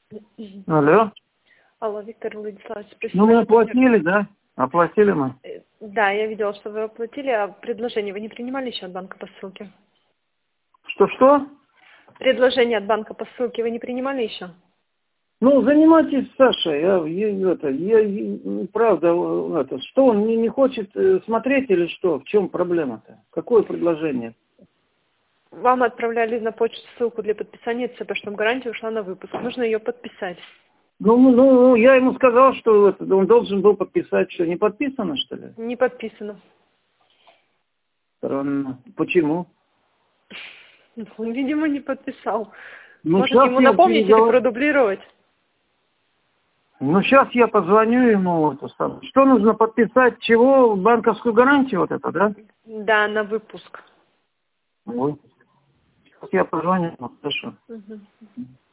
Алло. Алло, Виктор Владиславович, Ну, мы оплатили, да? Оплатили мы. Да, я видела, что вы оплатили, а предложение вы не принимали еще от банка по ссылке? Что-что? Предложение от банка по ссылке вы не принимали еще? Ну, занимайтесь, Саша, правда, что он не хочет смотреть или что? В чем проблема-то? Какое предложение? Вам отправляли на почту ссылку для подписания ЦП, чтобы гарантия ушла на выпуск. Нужно ее подписать. Ну, я ему сказал, что он должен был подписать, что не подписано, что ли? Не подписано. Странно. Почему? Он, видимо, не подписал. Ну, Может, ему напомнить или продублировать? Ну, сейчас я позвоню ему. Что нужно подписать? Чего? Банковскую гарантию вот это, да? Да, на выпуск. Ой. Сейчас я позвоню. Хорошо. Угу.